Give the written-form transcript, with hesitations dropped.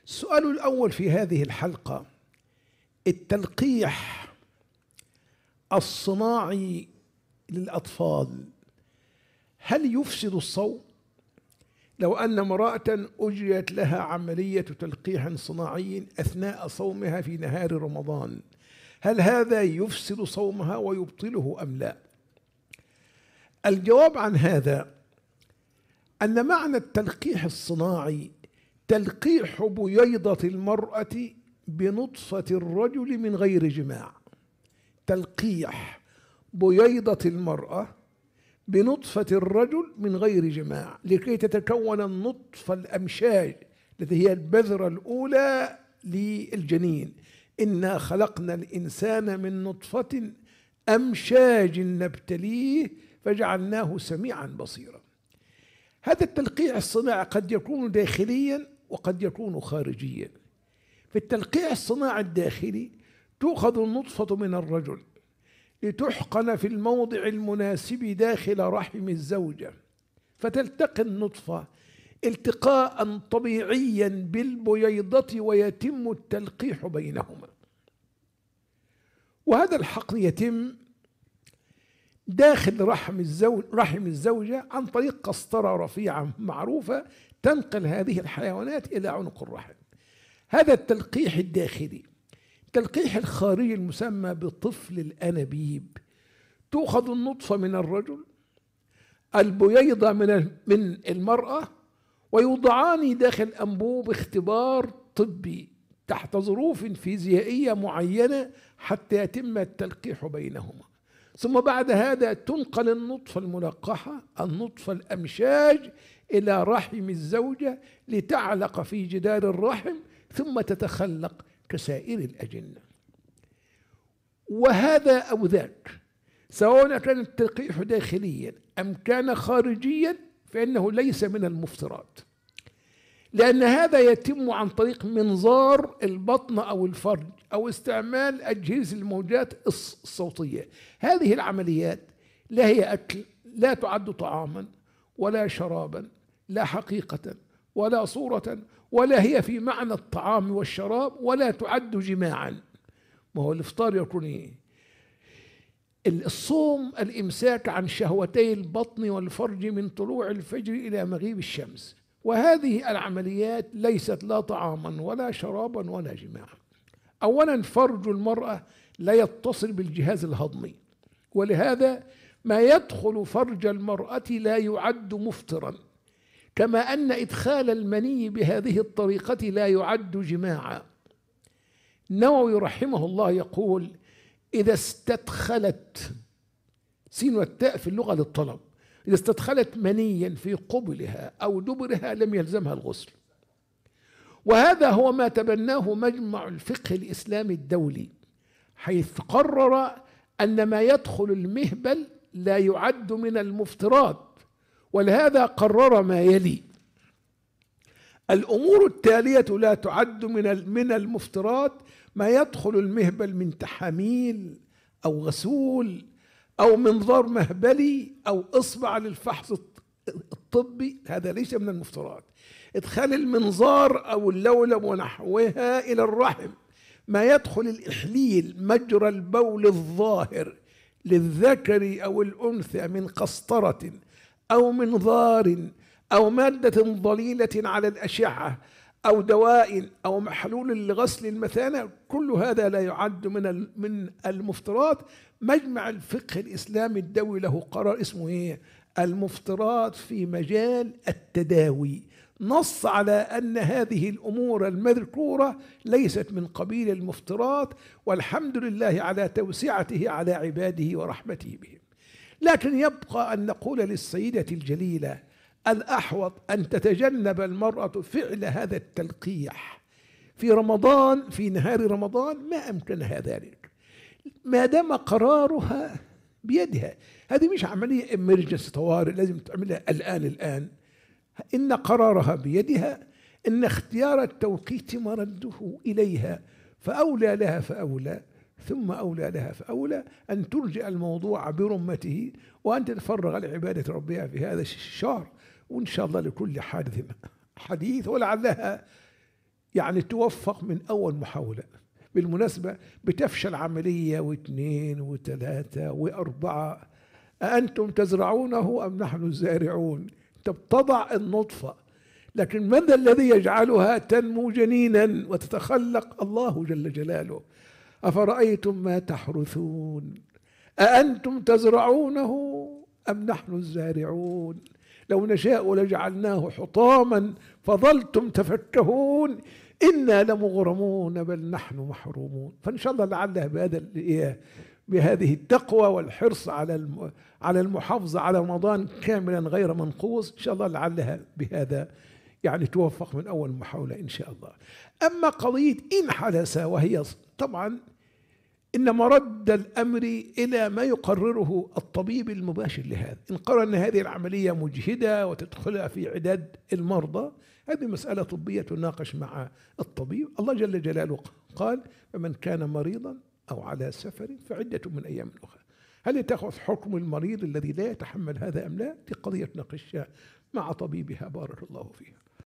السؤال الأول في هذه الحلقة: التلقيح الصناعي للأطفال هل يفسد الصوم؟ لو أن امرأة أجريت لها عملية تلقيح صناعي أثناء صومها في نهار رمضان، هل هذا يفسد صومها ويبطله أم لا؟ الجواب عن هذا أن معنى التلقيح الصناعي تلقيح بييضة المرأة بنطفة الرجل من غير جماع. تلقيح بييضة المرأة بنطفة الرجل من غير جماع لكي تتكون النطفة الأمشاج التي هي البذرة الأولى للجنين. إنا خلقنا الإنسان من نطفة أمشاج نبتليه فجعلناه سميعا بصيرا. هذا التلقيح الصناعي قد يكون داخليا وقد يكون خارجيا. في التلقيح الصناعي الداخلي تؤخذ النطفة من الرجل لتحقن في الموضع المناسب داخل رحم الزوجة، فتلتقي النطفة التقاء طبيعيا بالبييضة ويتم التلقيح بينهما. وهذا الحقن يتم داخل رحم الزوجة عن طريق قسطرة رفيعة معروفة تنقل هذه الحيوانات إلى عنق الرحم. هذا التلقيح الداخلي. التلقيح الخارجي المسمى بطفل الأنابيب، تؤخذ النطفة من الرجل، البييضة من المرأة، ويوضعان داخل أنبوب اختبار طبي تحت ظروف فيزيائية معينة حتى يتم التلقيح بينهما. ثم بعد هذا تنقل النطفة الملقحة، النطفة الأمشاج، إلى رحم الزوجة لتعلق في جدار الرحم ثم تتخلق كسائر الأجنة. وهذا أو ذاك، سواء كان التلقيح داخليا أم كان خارجيا، فإنه ليس من المفترات، لأن هذا يتم عن طريق منظار البطن أو الفرج أو استعمال أجهزة الموجات الصوتية. هذه العمليات لا هي أكل، لا تعد طعاما ولا شرابا، لا حقيقة ولا صورة، ولا هي في معنى الطعام والشراب، ولا تعد جماعا. ما هو الإفطار يكون إيه؟ الصوم الإمساك عن شهوتي البطن والفرج من طلوع الفجر إلى مغيب الشمس، وهذه العمليات ليست لا طعاما ولا شرابا ولا جماعا. أولا، فرج المرأة لا يتصل بالجهاز الهضمي، ولهذا ما يدخل فرج المرأة لا يعد مفطرا، كما أن إدخال المني بهذه الطريقة لا يعد جماعا. النووي رحمه الله يقول: إذا استدخلت، سين والتاء في اللغة للطلب، إذا استدخلت منيا في قبلها أو دبرها لم يلزمها الغسل. وهذا هو ما تبناه مجمع الفقه الإسلامي الدولي، حيث قرر أن ما يدخل المهبل لا يعد من المفطرات، ولهذا قرر ما يلي: الأمور التالية لا تعد من المفطرات: ما يدخل المهبل من تحاميل أو غسول أو منظار مهبلي أو إصبع للفحص الطبي، هذا ليس من المفطرات. إدخال المنظار أو اللولب ونحوها إلى الرحم، ما يدخل الإحليل، مجرى البول الظاهر للذكر أو الأنثى من قسطرة أو منظار أو مادة ضليلة على الأشعة أو دواء أو محلول لغسل المثانة، كل هذا لا يعد من المفطرات. مجمع الفقه الإسلامي الدولي له قرار اسمه إيه؟ المفطرات في مجال التداوي، نص على أن هذه الأمور المذكورة ليست من قبيل المفطرات، والحمد لله على توسعته على عباده ورحمته بهم. لكن يبقى أن نقول للسيدة الجليلة: الأحوط أن تتجنب المرأة فعل هذا التلقيح في رمضان، في نهار رمضان، ما أمكنها ذلك، ما دام قرارها بيدها. هذه مش عملية إمرجنسي طوارئ لازم تعملها الآن. إن قرارها بيدها، إن اختيار التوقيت مرده إليها، فأولى لها فأولى، ثم أولى لها فأولى أن ترجع الموضوع برمته وأن تتفرغ لعبادة ربها في هذا الشهر. وإن شاء الله لكل حادث حديث، ولعلها يعني توفق من أول محاولة. بالمناسبة بتفشل عملية واثنين وثلاثة وأربعة، أأنتم تزرعونه أم نحن الزارعون؟ أنت بتضع النطفة، لكن من ذا الذي يجعلها تنمو جنينا وتتخلق؟ الله جل جلاله. أفرأيتم ما تحرثون أأنتم تزرعونه أم نحن الزارعون؟ لو نشاء لجعلناه حطاما فظلتم تفكهون إنا لمغرمون بل نحن محرومون. فإن شاء الله لعلها بهذه التقوى والحرص على المحافظة على رمضان كاملا غير منقوص، إن شاء الله لعلها بهذا يعني توفق من أول محاولة إن شاء الله. أما قضية إن حدث، وهي طبعا إن مرد الأمر إلى ما يقرره الطبيب المباشر لهذا. إن قرر أن هذه العملية مجهدة وتدخلها في عداد المرضى، هذه مسألة طبية تناقش مع الطبيب. الله جل جلاله قال: فمن كان مريضا أو على سفر فعدة من أيام أخرى. هل تأخذ حكم المريض الذي لا يتحمل هذا أم لا؟ دي قضية ناقشها مع طبيبها بارك الله فيها.